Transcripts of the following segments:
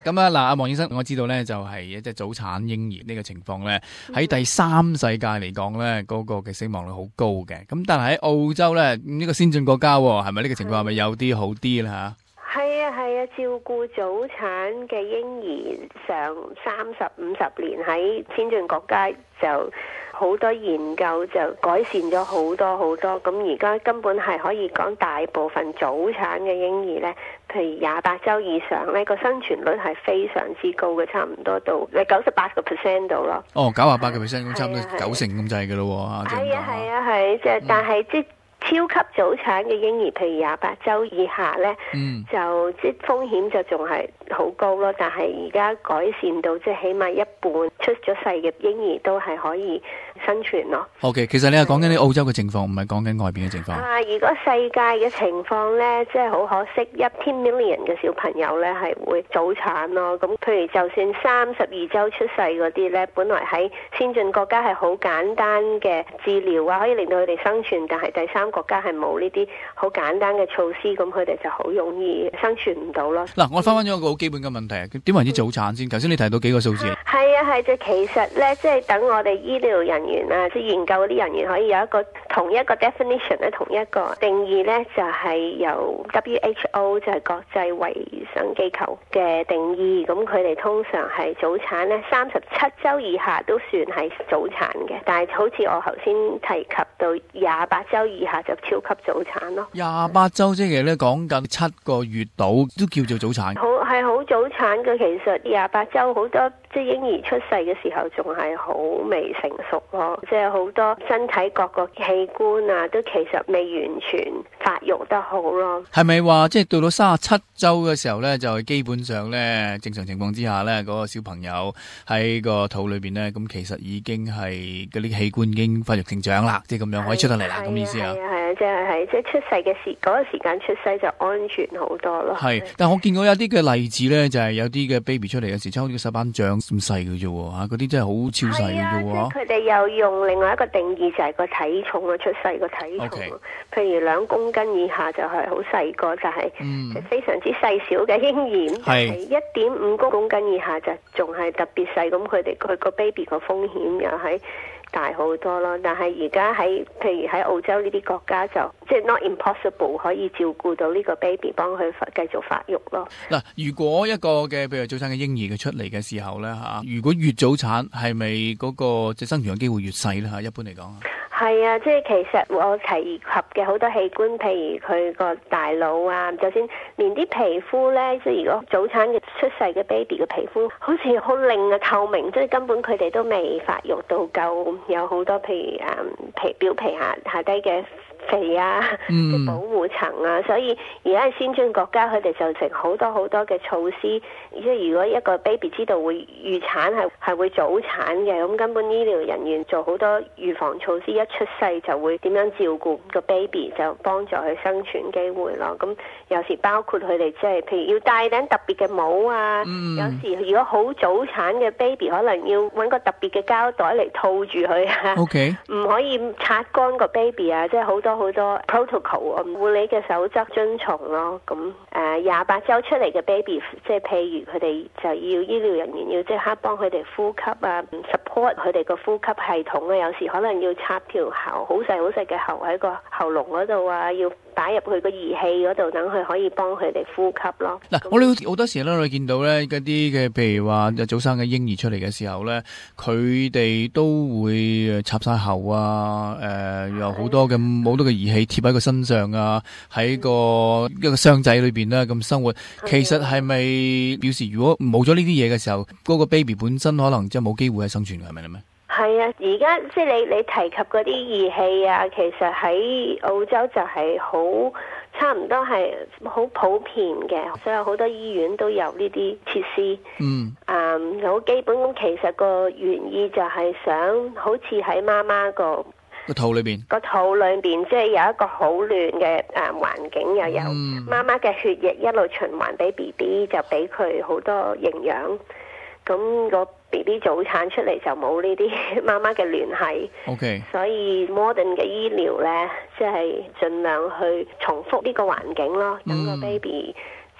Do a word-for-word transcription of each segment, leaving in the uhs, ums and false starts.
咁啊嗱，阿黃醫生，我知道咧就係一隻早產嬰兒呢個情況咧，喺第三世界嚟講咧，嗰個嘅死亡率好高嘅。咁但係喺澳洲咧，呢個先進國家喎，係咪呢個情況係咪有啲好啲啦吓？ 係啊係啊，照顧早產嘅嬰兒上三十五十年喺先進國家就好多研究就改善咗好多好多。咁而家根本係可以講大部分早產嘅嬰兒咧，譬如廿八週以上咧，個生存率係非常之高嘅，差唔多到你九十八個 percent 度咯。 哦，九十八個 percent 咁，差唔多九成咁滯嘅咯喎。 係啊係啊係，即係但係即超級早產嘅嬰兒，譬如廿八週以下咧，嗯、就即風險就仲係好高咯。但係而家改善到即起碼一半出咗世嘅嬰兒都係可以生存咯。 OK， 其實你係講緊啲澳洲嘅情況，唔係講緊外邊嘅情況。 啊，如果世界嘅情況咧，即係好可惜，一 ten million 嘅小朋友咧係會早產咯。咁譬如就算三十二週出世嗰啲咧，本來喺先進國家係好簡單嘅治療啊，可以令到佢哋生存，但係第三國家係冇呢啲好簡單嘅措施，咁佢哋就好容易生存唔到咯。 嗱，我翻翻咗一個好基本嘅問題啊，點為之早產先？頭先你提到幾個數字。 係啊係，即係其實咧，即係等我哋醫療人員啊，即係研究嗰啲人員可以有一個同一個 definition 咧，同一個定義咧，就係由 W H O 就係國際衛生機構嘅定義。咁佢哋通常係早產咧，三十七週以下都算係早產嘅，但係好似我頭先提及到廿八週以下就超級早產咯。 廿八週即係咧講緊七個月到都叫做早產。 好係好早產嘅，其實廿八週好多即係嬰兒出世嘅時候仲係好未成熟咯，即係好多身體各個器官啊都其實未完全發育得好咯。 係咪話即係到到三十七週嘅時候咧，就基本上咧正常情況之下咧，嗰、那個小朋友喺個肚裏邊咧，咁其實已經係嗰啲器官已經發育成長啦，即係咁樣可以出得嚟啦，咁意思啊？ 係啊係啊，即係係即係出世嘅時嗰、那個時間出世就安全好多咯。 係，但係我見過有啲嘅例子咧，就係、是、有啲嘅 baby 出嚟嘅時候，好似個手板掌咁細嘅啫喎，嚇嗰啲真係好超細嘅啫喎。 佢哋又用另外一個定義就係個體重啊，出世個體重。Okay. 譬如兩公斤以下就係好細個，就係、是嗯、非常之細小嘅嬰兒。係一點五公斤以下就仲係特別細，咁佢哋佢個 baby 個風險又係大好多咯。但係而家喺譬如喺澳洲呢啲國家就即係 not impossible 可以照顧到呢個 baby， 幫佢繼續發育咯。 嗱，如果一個嘅譬如早產嘅嬰兒佢出嚟嘅時候咧嚇，如果越早產係咪嗰個即係生存嘅機會越細咧嚇？一般嚟講。 係啊，即係其實我提及嘅好多器官，譬如佢個大腦啊，就算連啲皮膚咧，即係如果早產嘅出世嘅 baby 嘅皮膚好似好靚啊透明，即係根本佢哋都未發育到夠，有好多譬如誒皮表皮下下低嘅肥啊，即係保護層啊，所以而家係先進國家，佢哋就成好多好多嘅措施，即係如果一個 baby 知道會預產係係會早產嘅，咁根本醫療人員做好多預防措施，一出世就會點樣照顧個 baby， 就幫助佢生存機會咯。咁有時包括佢哋即係譬如要戴頂特別嘅帽啊，嗯、有時如果好早產嘅 baby 可能要揾個特別嘅膠袋嚟套住佢啊，唔 Okay. 可以擦乾個 baby 啊，即係好多好多 protocol 啊，護理嘅守則遵從咯。咁誒廿八週出嚟嘅 baby， 即係譬如佢哋就要醫療人員要即刻幫佢哋呼吸啊 ，support 佢哋個呼吸系統啊，有時可能要插條喉，好細好細嘅喉喺個喉嚨嗰度啊，要擺入去個儀器嗰度，等佢可以幫佢哋呼吸咯。 嗱、啊，我哋好多時咧，我哋見到咧嗰啲嘅，譬如話早生嘅嬰兒出嚟嘅時候咧，佢哋都會插晒喉啊，誒、呃，有好多嘅好多嘅儀器貼喺個身上啊，喺個一個箱仔裏邊咧咁生活。其實係咪表示如果冇咗呢啲嘢嘅時候，嗰、那個 baby 本身可能即係冇機會係生存嘅，係咪咧？ 係啊，而家即係你你提及嗰啲儀器啊，其實喺澳洲就係好差唔多係好普遍嘅，所以好多醫院都有呢啲設施。嗯，啊、嗯，好基本咁，其實個原意就係想好似喺媽媽個個肚裏邊， 個肚裏邊即係有一個好暖嘅誒環境，又有媽媽嘅血液一路循環俾 B B， 就俾佢好多營養。咁個 B B 早產出嚟就冇呢啲媽媽嘅聯繫，okay. 所以 modern 嘅醫療呢，即係盡量去重複呢個環境咯，等個 baby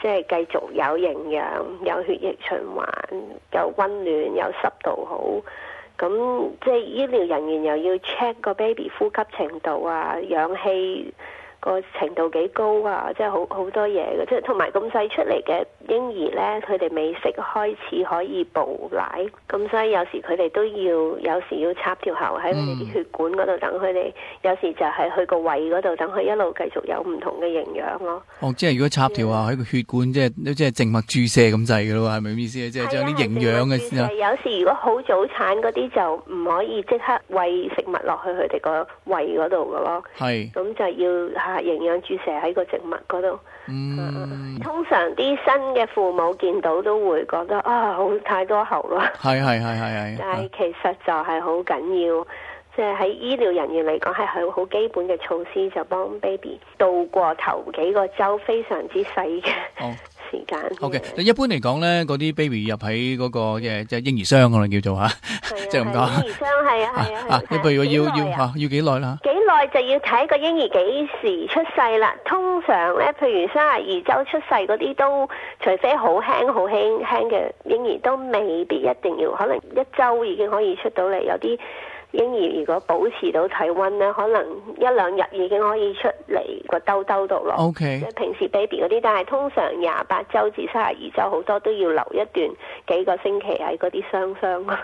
即係繼續有營養、有血液循環、有溫暖、有濕度好。咁即係醫療人員又要 check 個 baby 呼吸程度啊、氧氣個程度幾高啊，即係好好多嘢嘅，即係同埋咁細出嚟嘅嬰兒呢，佢哋未識開始可以哺奶，咁所以有時佢哋都要，有時要插條喉喺佢哋啲血管嗰度，等佢哋，有時就係去個胃嗰度，等佢一路繼續有唔同嘅營養咯。 哦，即係如果插條喉喺個血管，即係即係靜脈注射咁滯嘅咯，係咪咁意思啊？即係將啲營養嘅先啊。 有時如果好早產嗰啲就唔可以即刻餵食物落去佢哋個胃嗰度嘅咯。係。咁就要嚇營養注射喺個靜脈嗰度。嗯。通常啲新嘅父母見到都會覺得啊，好太多喉啦。係係係係係。但係其實就係好緊要。即係喺醫療人員嚟講係好好基本嘅措施，就幫 baby 度過頭幾個週非常之細嘅時間。 O K，一般嚟講咧，嗰啲 baby 入喺嗰個嘅即係嬰兒箱可能叫做嚇，即係咁講。嬰兒箱係啊係啊係啊。你譬如要要嚇要幾耐啦？幾耐就要睇個嬰兒幾時出世啦。通常咧，譬如三十二週出世嗰啲都，除非好輕好輕輕嘅嬰兒，都未必一定要，可能一週已經可以出到嚟。有啲嬰兒如果保持到體温咧，可能一兩日已經可以出嚟個兜兜度咯。O K，即係平時 baby 嗰啲，但係通常廿八週至三十二週好多都要留一段幾個星期喺嗰啲箱箱。